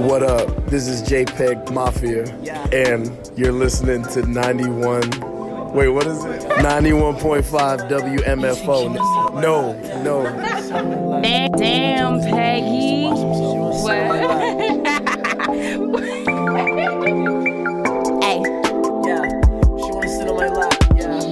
What up? This is JPEG Mafia, and you're listening to 91. Wait, what is it? 91.5 WMFO. No. Damn, Peggy. What? Hey. Yeah, she wanna sit on my lap. Yeah.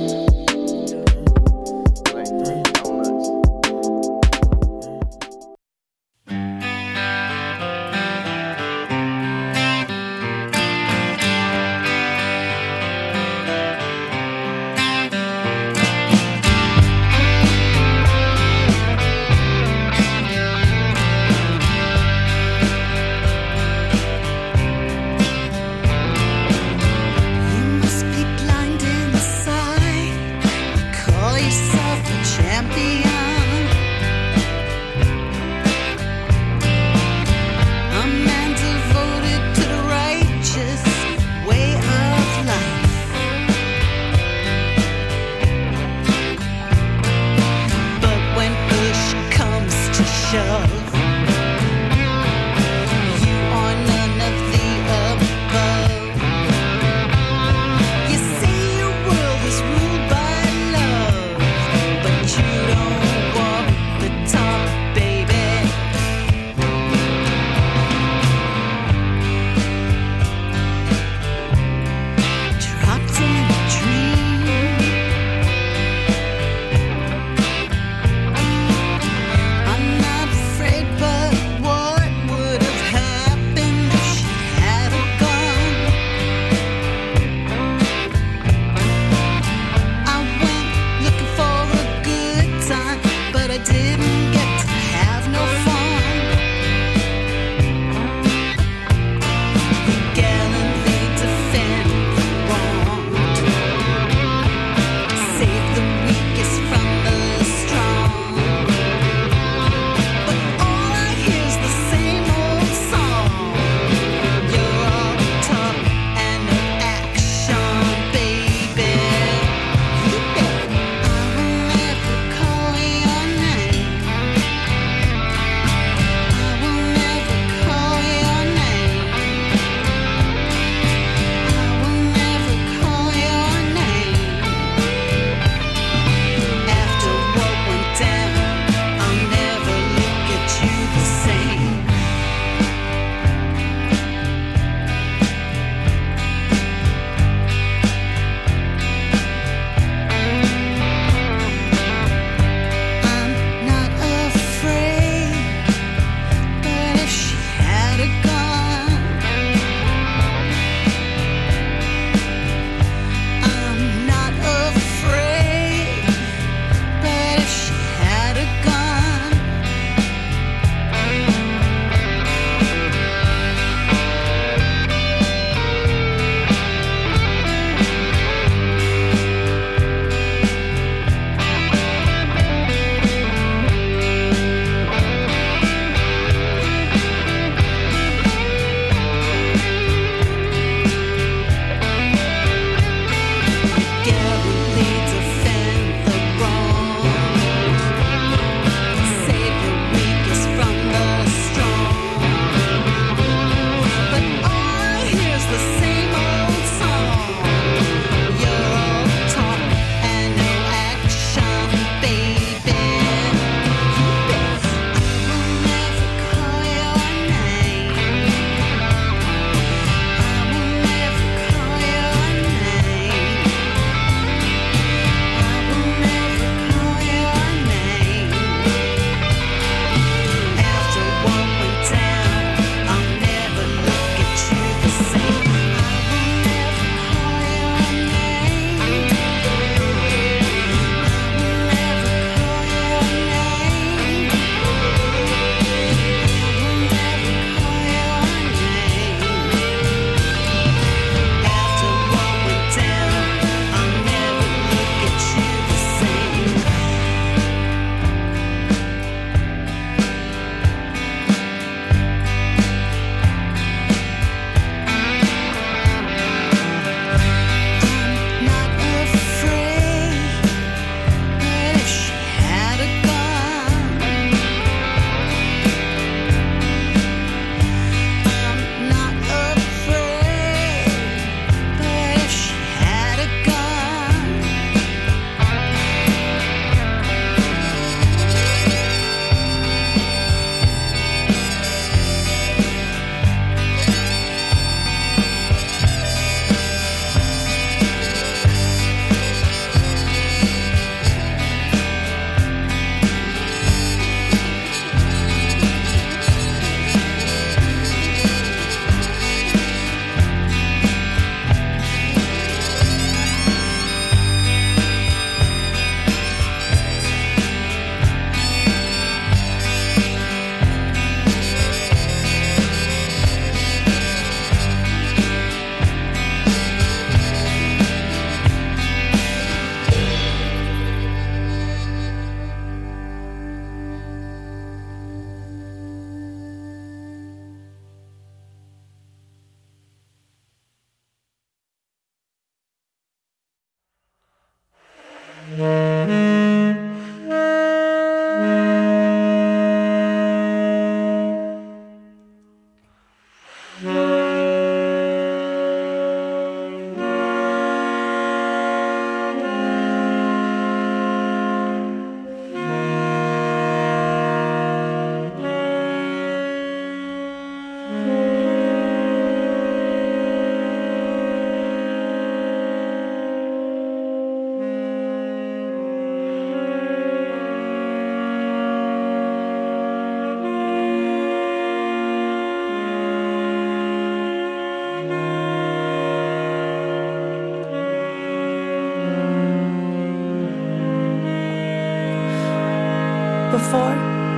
before.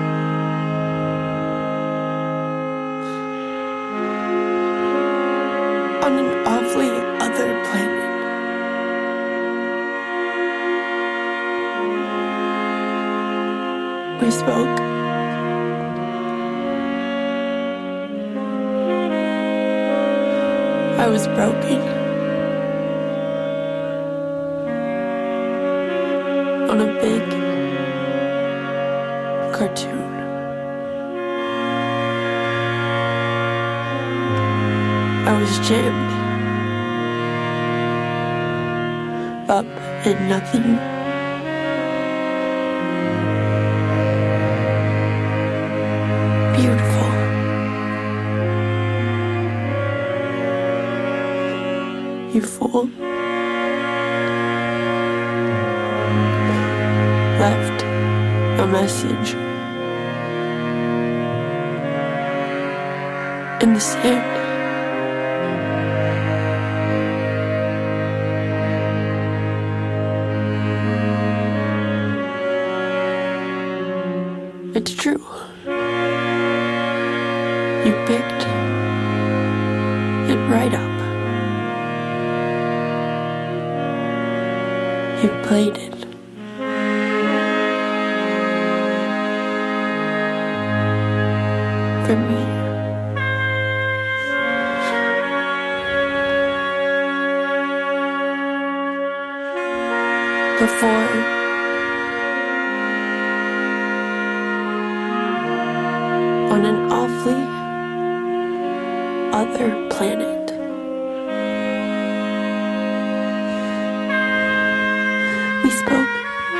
On an awfully other planet. We spoke. I was broken. On a big cartoon. I was jammed up in nothing. Beautiful. You fool. Left a message in the sand. It's true. You picked it right up. You played it. For me. Before on an awfully other planet. We spoke.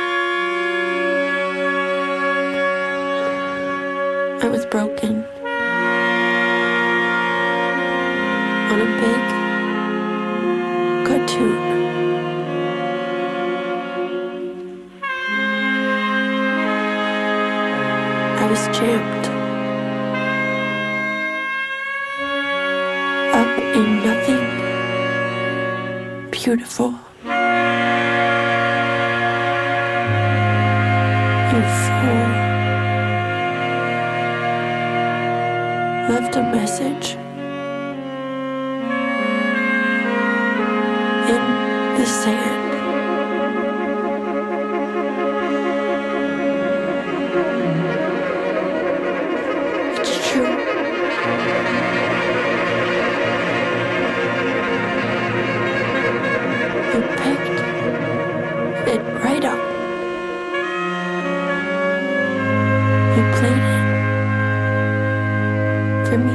I was broken. On a big cartoon. I was jammed up in nothing. Beautiful. You fool. Left a message in the sand. It's true. You picked it right up. You played it for me.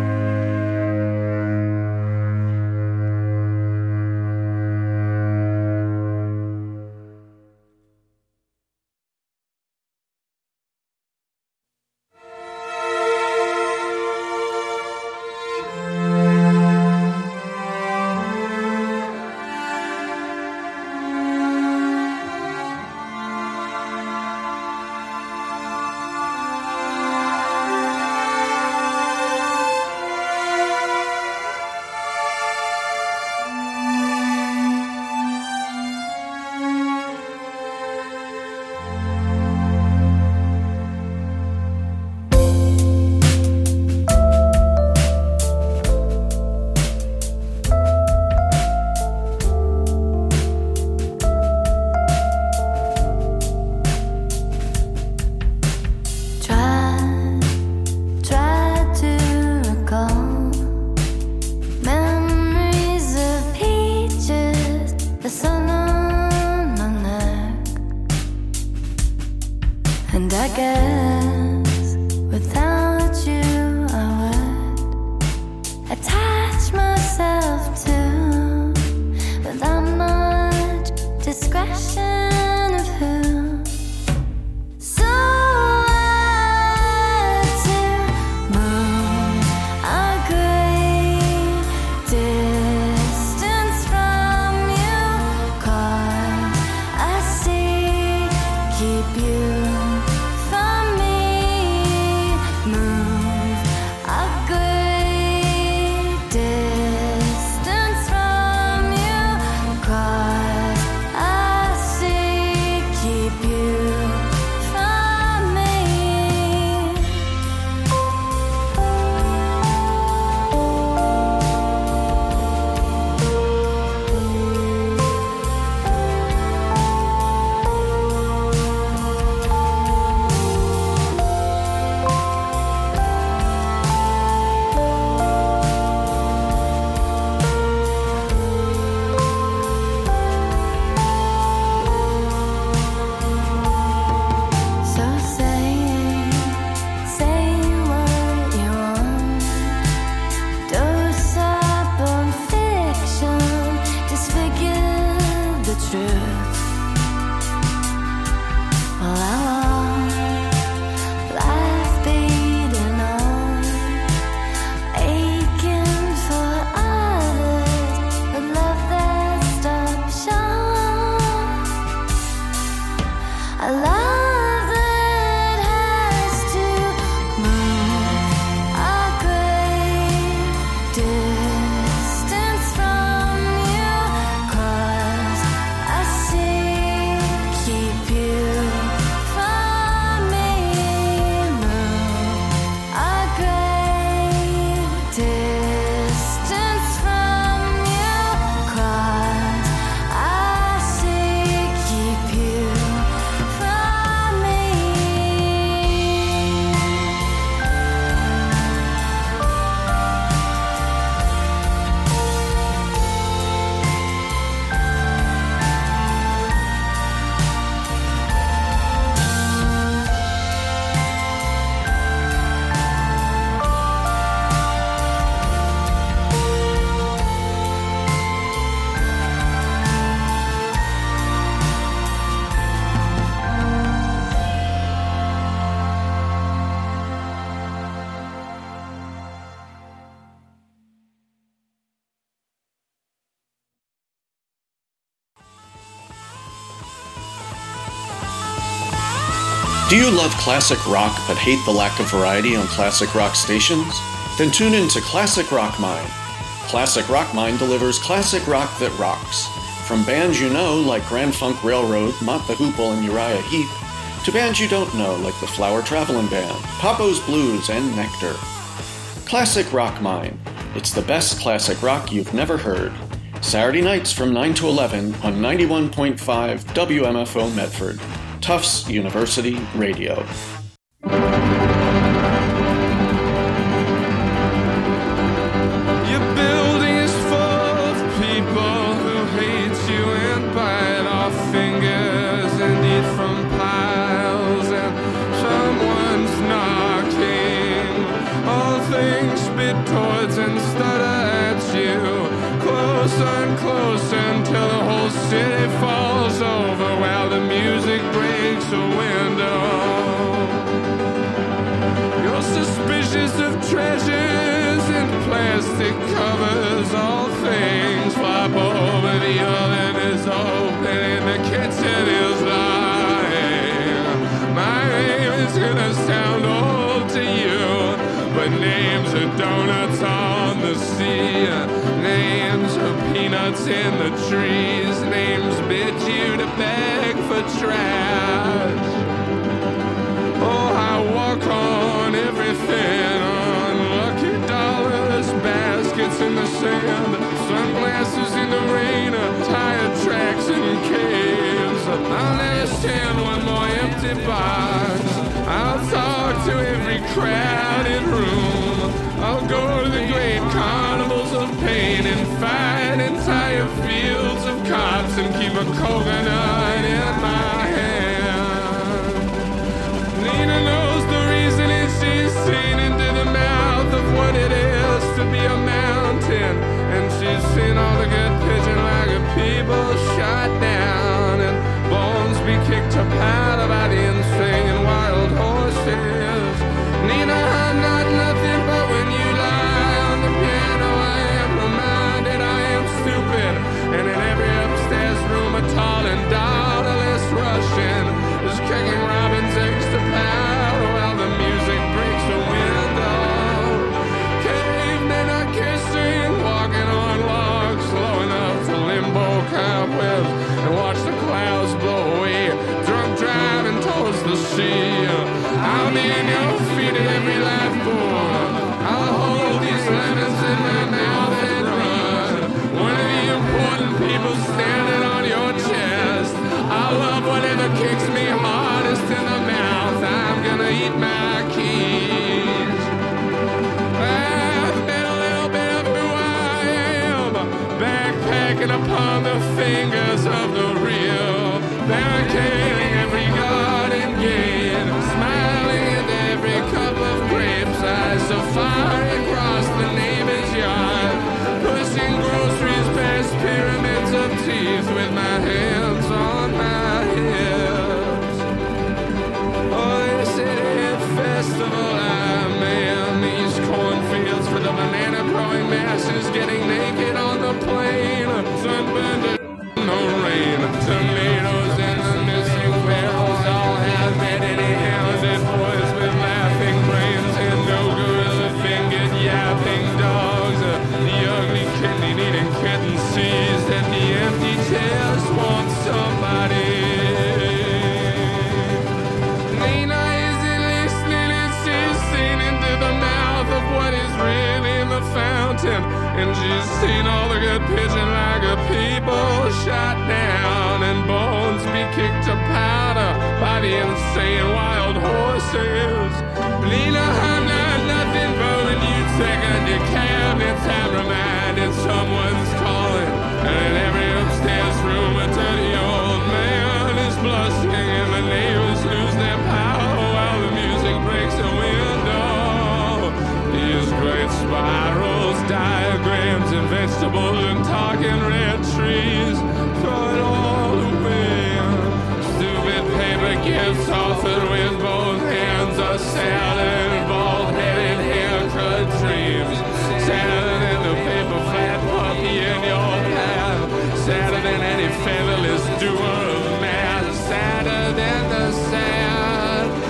And I guess without you I would attach myself to, without much discretion of who. So I had to move a great distance from you, 'cause I see keep you from me. Do you love classic rock but hate the lack of variety on classic rock stations? Then tune in to Classic Rock Mine. Classic Rock Mine delivers classic rock that rocks. From bands you know like Grand Funk Railroad, Mott the Hoople, and Uriah Heep, to bands you don't know like the Flower Traveling Band, Papo's Blues, and Nectar. Classic Rock Mine. It's the best classic rock you've never heard. Saturday nights from 9 to 11 on 91.5 WMFO Medford. Tufts University Radio. Your building is full of people who hate you and bite off fingers and eat from piles, and someone's knocking. All things spit towards and stutter at you, closer and closer until the whole city falls over while the music breaks a window. You're suspicious of treasures and plastic covers. All things flop over, the oven is open and the kitchen is lying. My name is gonna sound old to you, but names are donuts on the sea. Names are peanuts in the trees. Names bid you to beg for trash. Oh, I walk on everything, on lucky dollars, baskets in the sand, sunglasses in the rain, tire tracks in caves. I'll never stand one more empty box. I'll talk to every crowded room. I'll go to the great carnivals of pain and fight entire fields of cops and keep a coconut in my hand. Nina knows the reason and she's seen into the mouth of what it is to be a mountain. And she's seen all the good pigeon like people shot down and bones be kicked to powder by the insane wild horses. Nina, I'm not nothing but when you lie on the piano I am reminded I am stupid. And in every upstairs room a tall and daughterless Russian is kicking robin's eggs to powder while the music breaks a window. Cavemen are kissing, walking on logs, slow enough to limbo cobwebs and watch the clouds blow away. Drunk driving towards the sea. I'll be in your feet at every life board. I'll hold these lemons in my mouth and run. One of the important people standing on your chest. I love whatever kicks me hardest in the mouth. I'm gonna eat my keys. I've been a little bit of who I am, backpacking upon the fingers of the real, barricading every garden gate, smiling into every cup of grapes. I safari across the neighbor's yard, pushing groceries past pyramids of teeth with my hands on my hips. Oh, they city festival I'm in, these cornfields for the banana growing masses getting naked on the plain, sunburned to no rain, tomatoes in the missing barrels all have vanity hounded boys with laughing brains and no gorilla-fingered yapping dogs. The ugly kidney-eating kitten sees that the empty chairs want somebody. Nina isn't listening and she's seen into the mouth of what is really in the fountain. And she's seen all the good pigeon like a people shot down and bones be kicked to powder by the insane wild horses. Nina, I'm not nothing but when you take on your cabinets, I'm reminded someone's calling. And in every upstairs room a dirty old man is blushing and the neighbors lose their power while the music breaks a window. These great spirals, diagrams and vegetables and talking red trees, throw it all away. Stupid paper gifts offered with both hands, a salad and bald-headed haircut dreams. Sadder than the paper flat puppy in your path, sadder than any featherless doer of math, sadder than the sad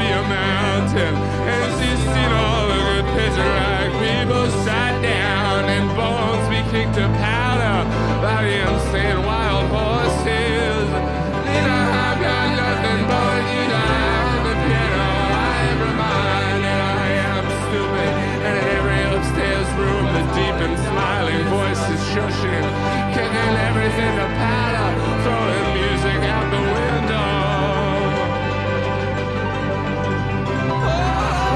be a mountain. And she's seen all the good picture-like people shot down and bones be kicked to powder by the insane wild horses. Lena, I've got nothing but you down the piano. I am reminded I am stupid, and in every upstairs room the deep and smiling voice is shushing, kicking everything to powder, throwing music out the window. Oh!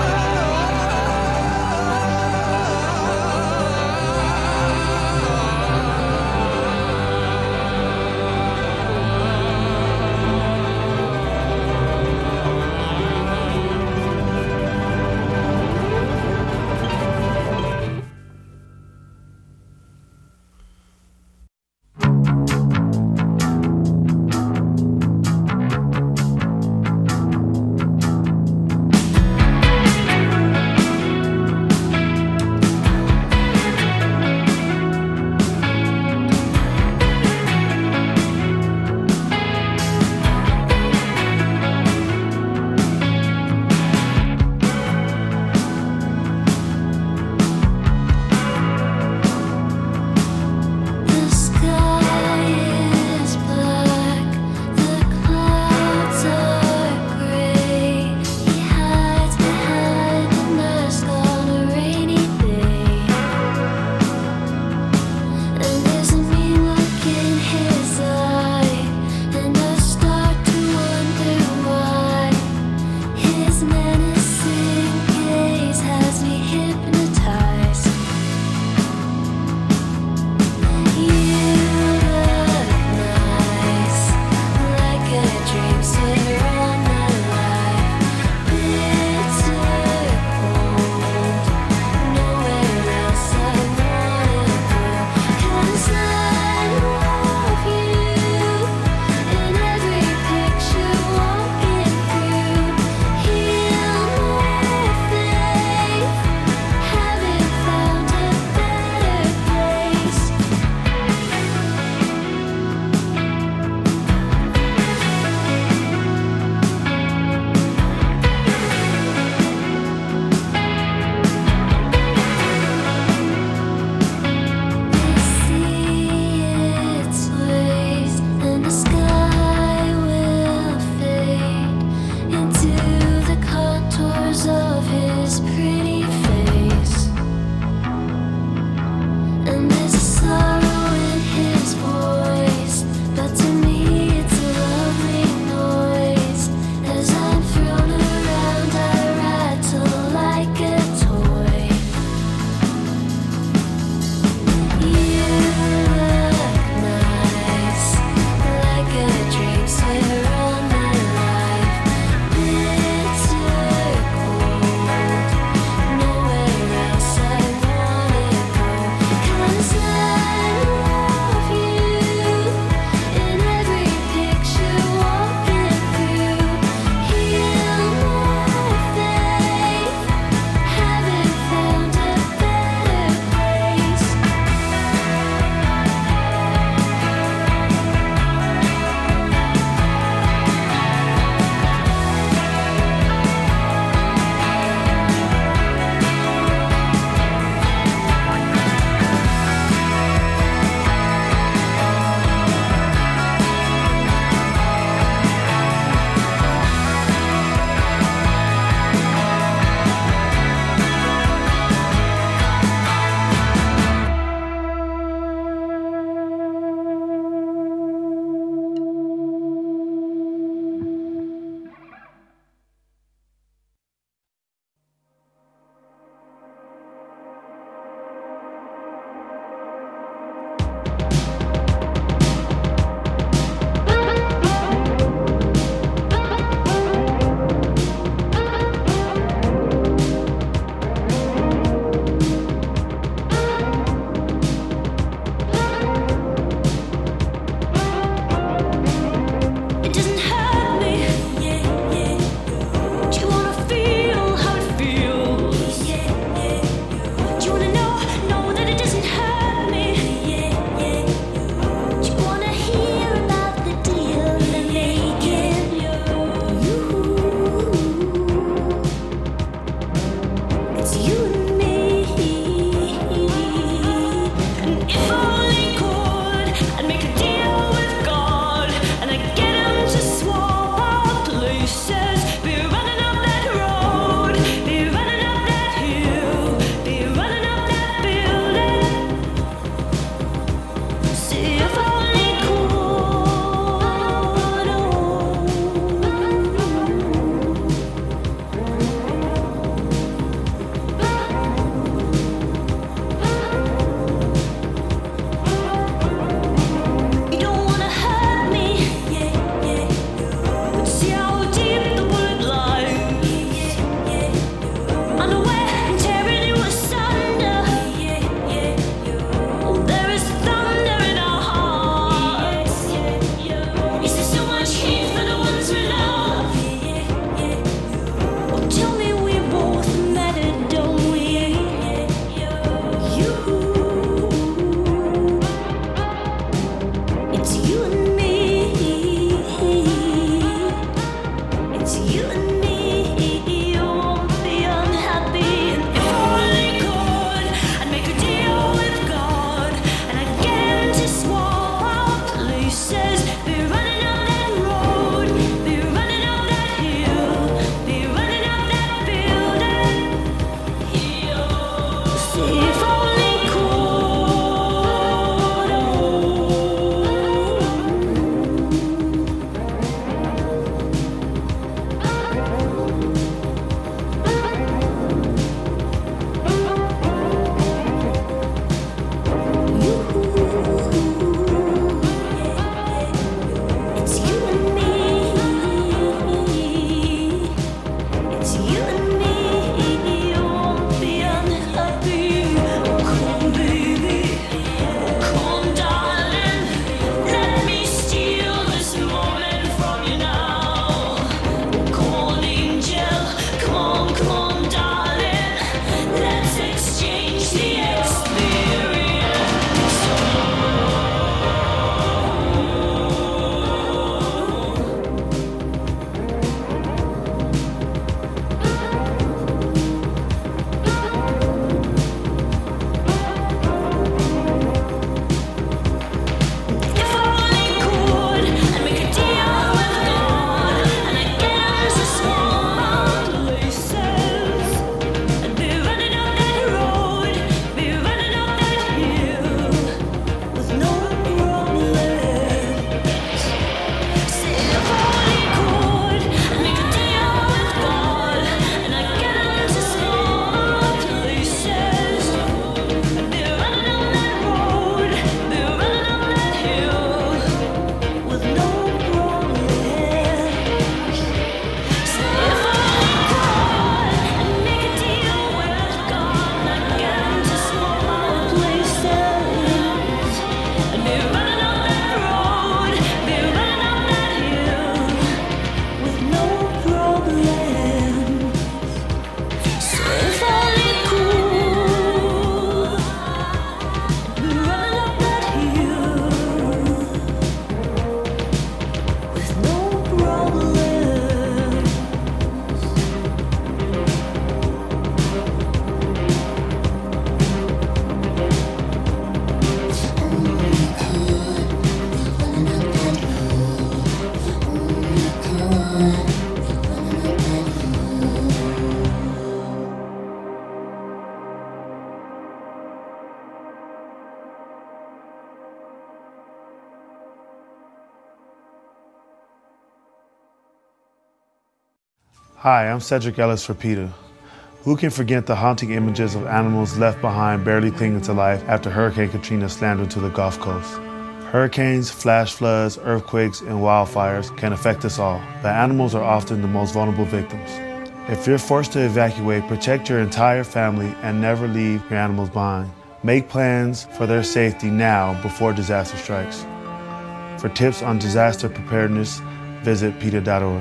Hi, I'm Cedric Ellis for PETA. Who can forget the haunting images of animals left behind barely clinging to life after Hurricane Katrina slammed into the Gulf Coast? Hurricanes, flash floods, earthquakes, and wildfires can affect us all, but animals are often the most vulnerable victims. If you're forced to evacuate, protect your entire family and never leave your animals behind. Make plans for their safety now before disaster strikes. For tips on disaster preparedness, visit PETA.org.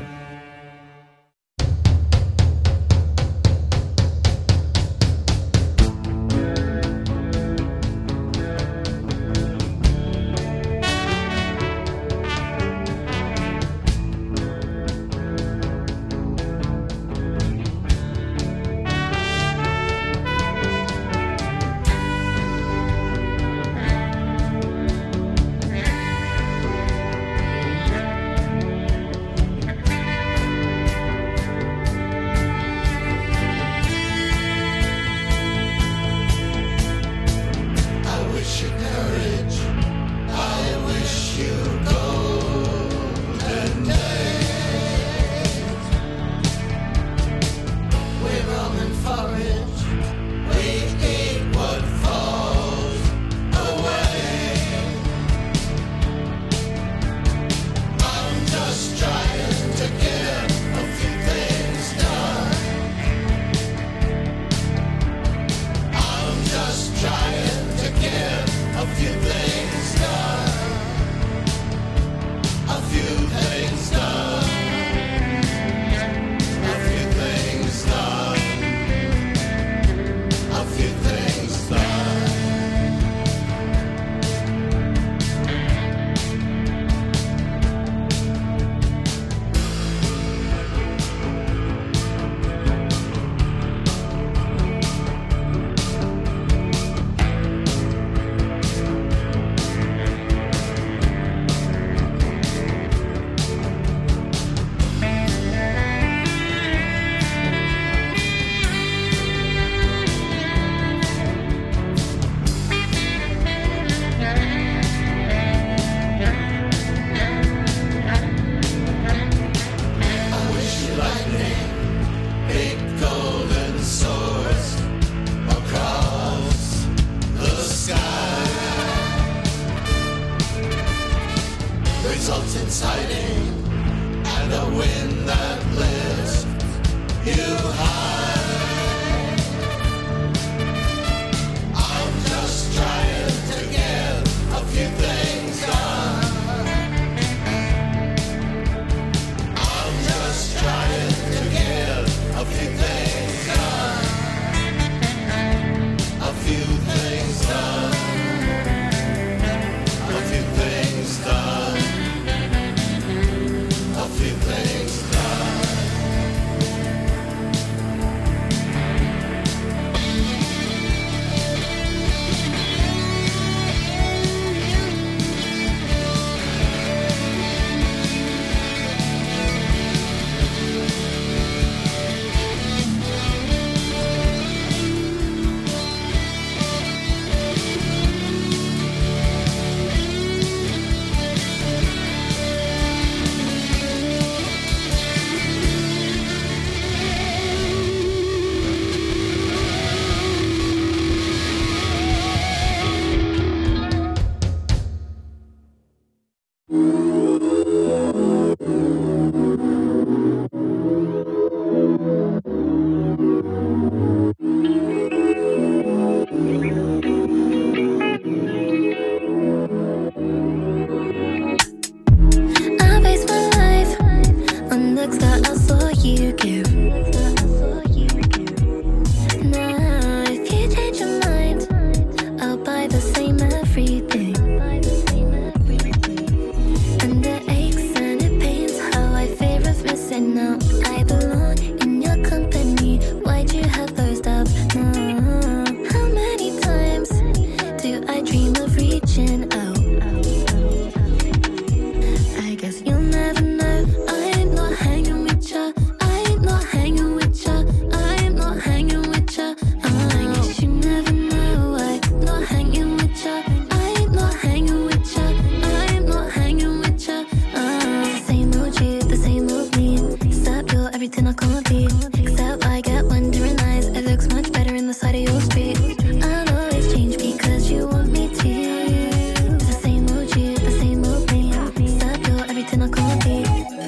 can't be. Except I get wondering eyes. It looks much better in the side of your street. I'll always change because you want me to. The same old you, the same old me. Except you're everything I can't be.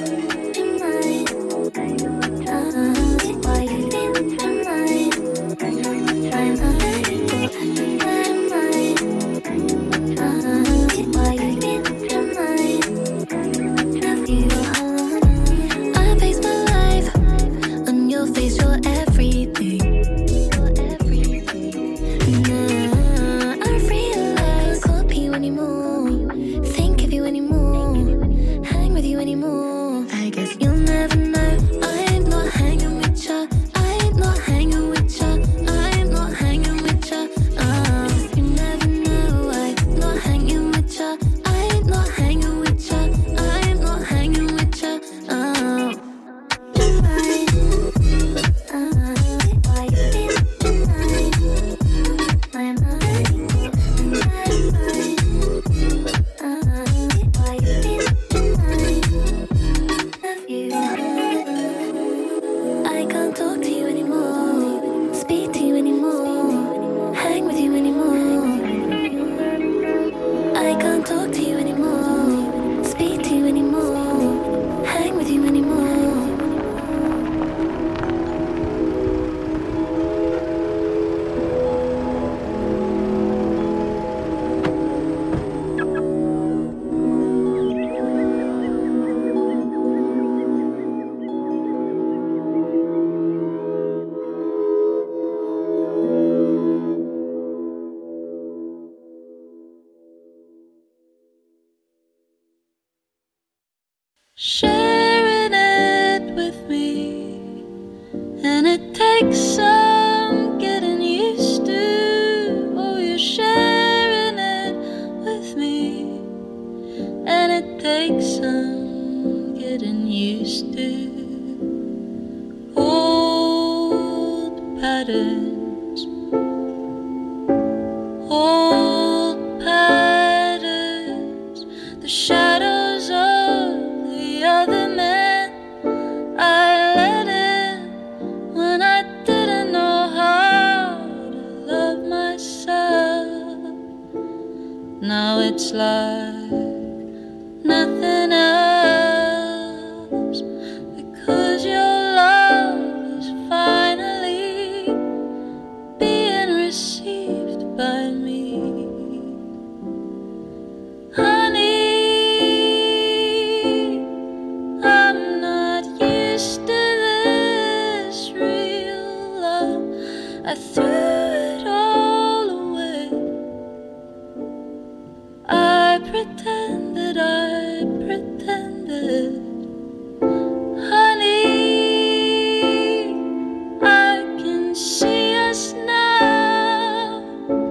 Why you think I'm mine? I'm why you think I'm mine? Love you. I base my life on your face, you're everything. I realize I can't be you anymore. Think of you anymore. Hang with you anymore. I guess you'll never know. I'm not hanging with ya. I'm not hanging with ya. I'm not hanging with ya. You never know. I'm not hanging with ya. I'm not hanging with ya. I'm not hanging with ya. Why you think I'm mine? Why you think love you. I can't talk to you anymore. Speak to you anymore. Hang with you anymore. I can't talk to you anymore. Speak to you anymore. Hang with you anymore. Sharing it with me, and it takes some getting used to. Oh, you're sharing it with me, and it takes some getting used to. Old patterns, old patterns, the shadows of the other men I let in when I didn't know how to love myself. Now it's like nothing else, because your love is finally being received by me. Honey, I'm not used to this real love. I threw it all away. I pretended, honey, I can see us now.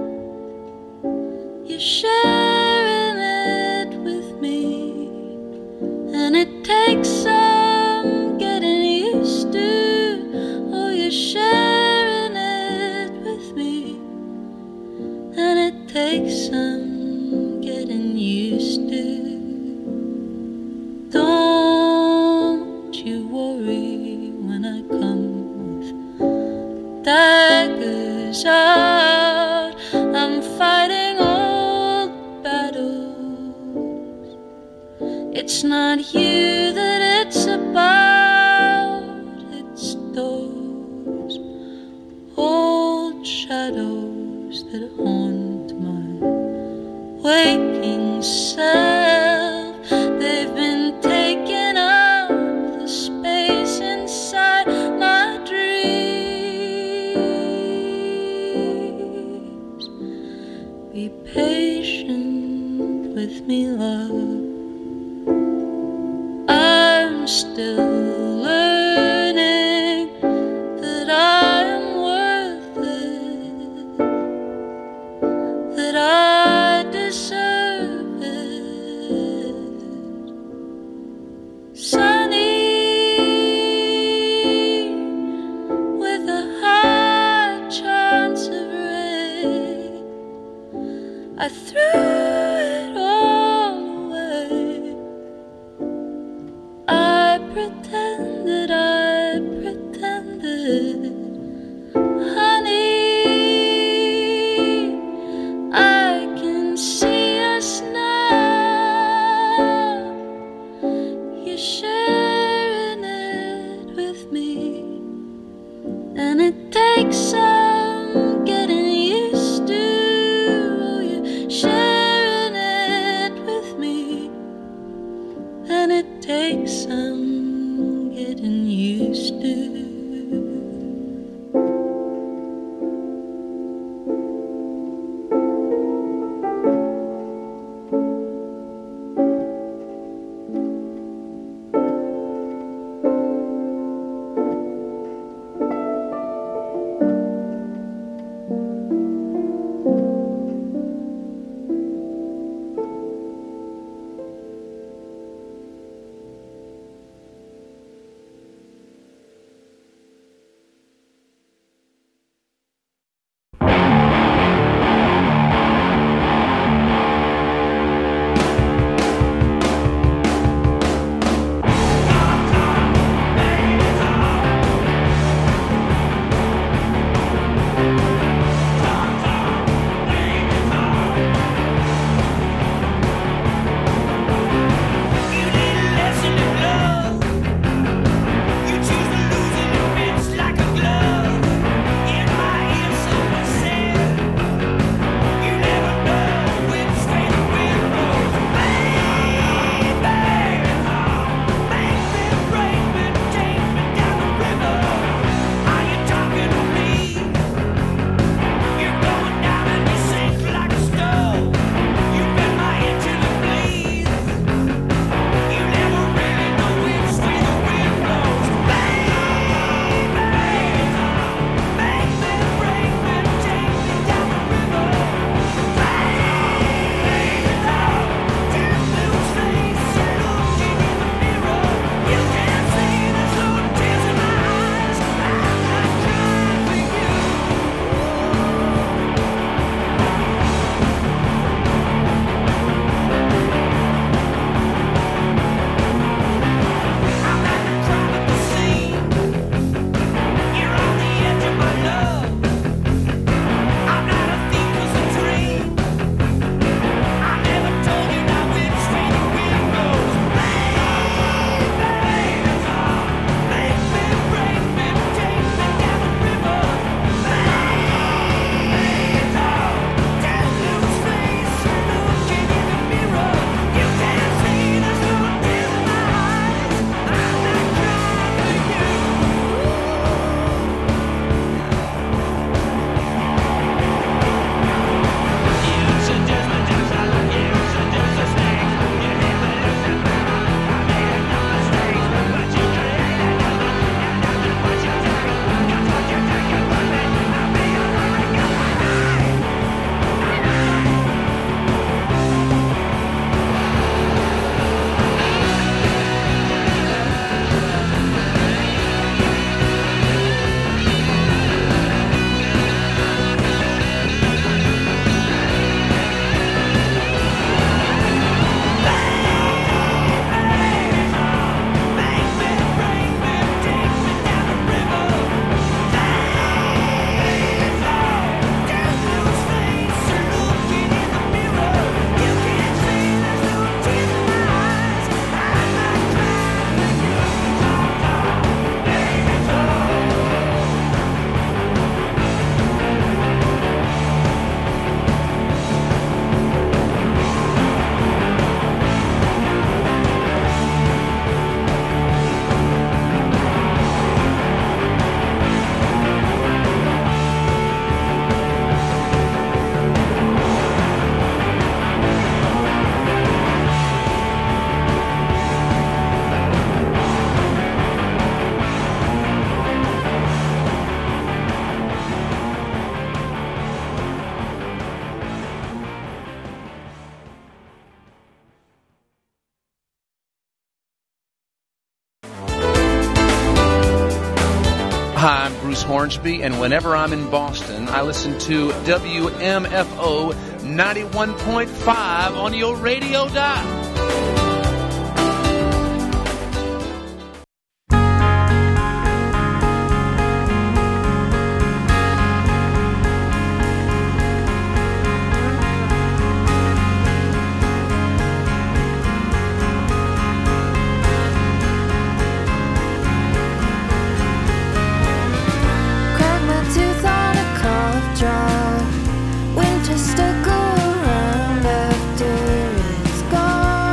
You're sharing it with me, and it takes some getting used to. Oh, you're sharing it with me, and it takes some getting used to. Don't you worry when I come with daggers out. I'm fighting old battles. It's not you that it's about. It's those old shadows that haunt my waking self. They've been taking up the space inside my dreams. Be patient with me, love. I'm still learning that I am worth it, that I deserve it. Sunny, with a high chance of rain, I threw it all away. I pretended, Bruce Hornsby, and whenever I'm in Boston, I listen to WMFO 91.5 on your radio dial. Winter stuck around after it's gone.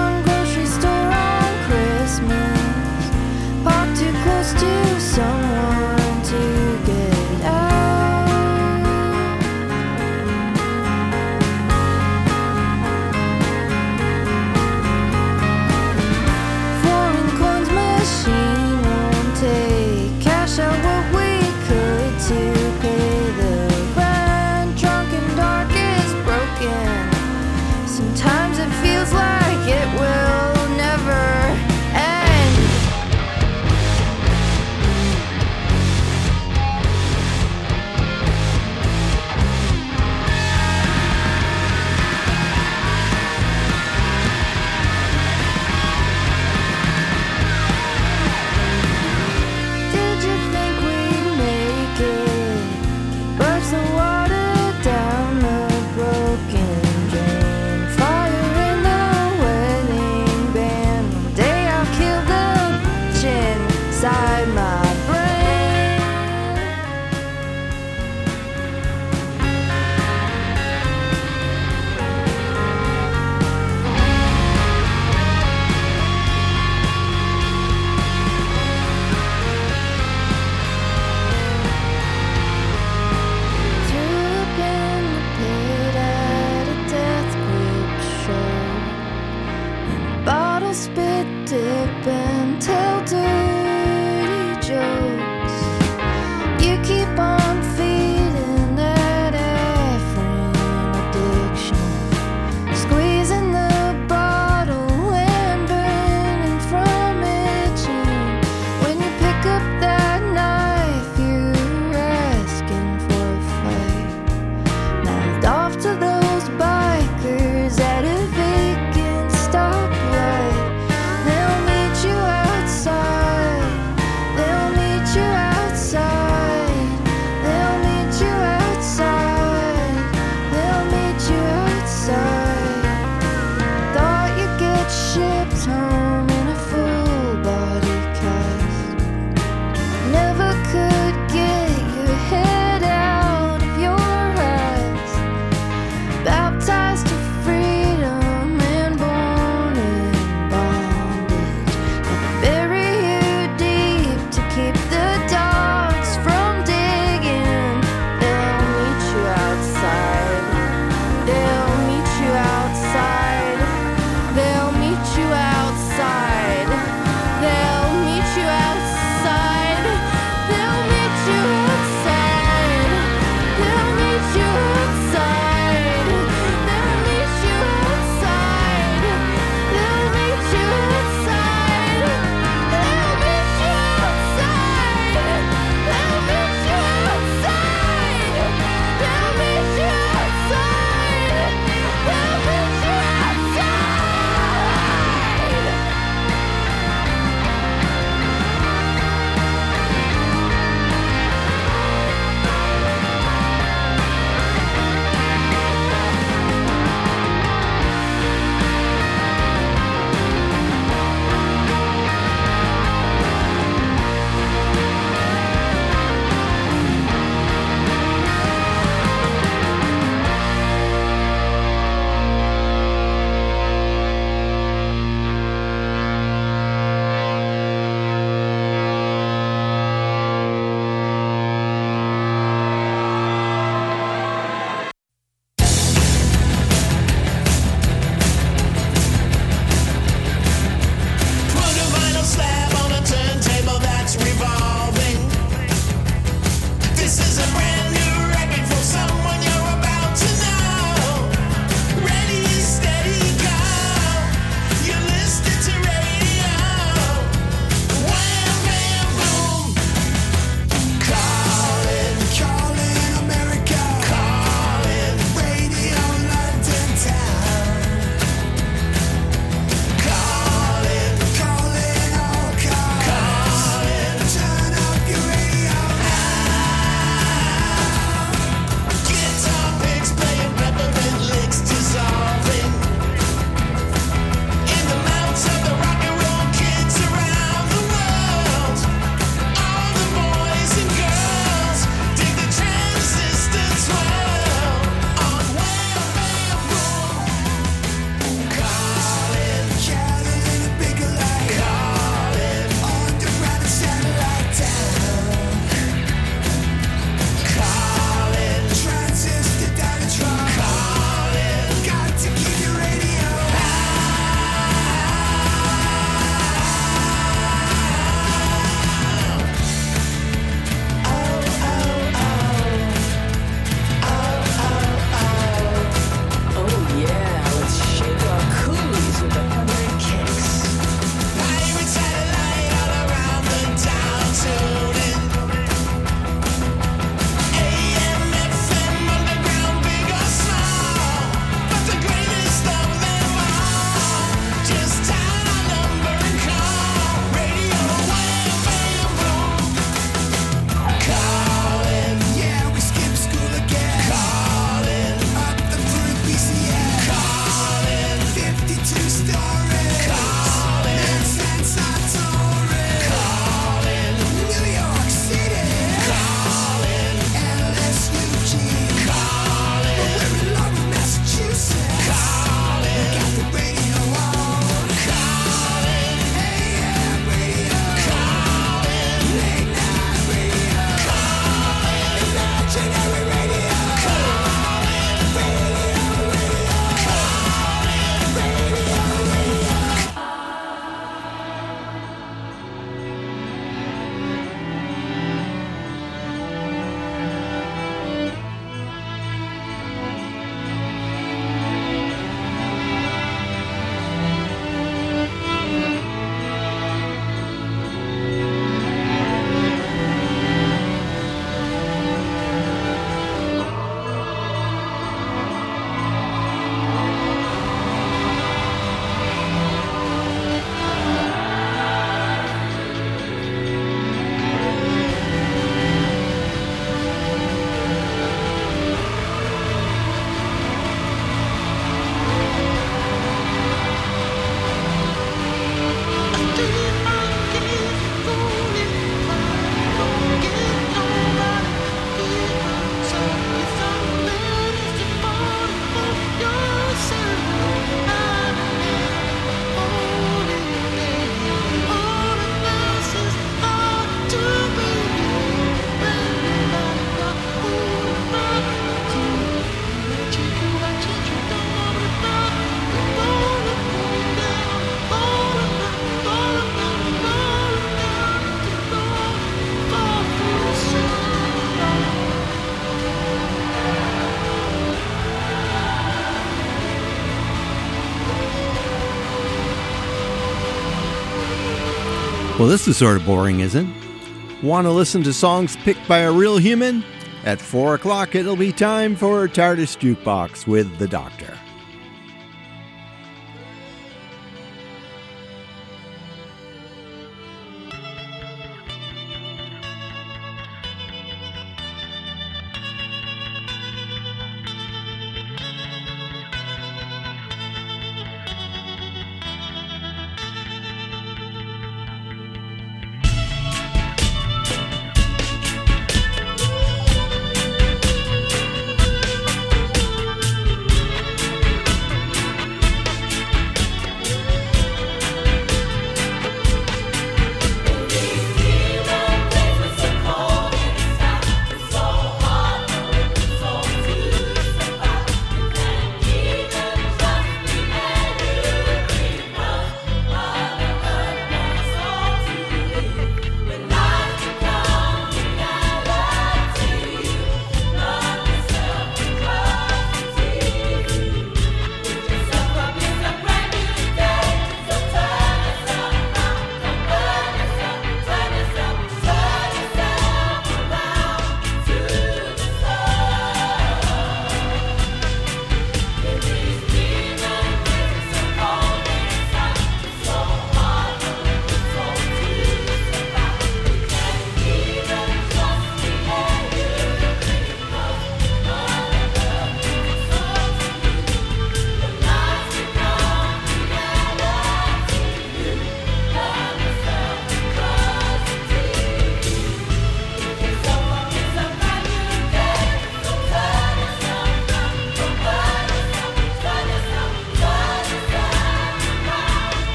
Well, this is sort of boring, isn't it? Want to listen to songs picked by a real human? At 4 o'clock, it'll be time for TARDIS Jukebox with the Doctor.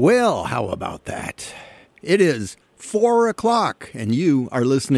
Well, how about that? It is 4 o'clock, and you are listening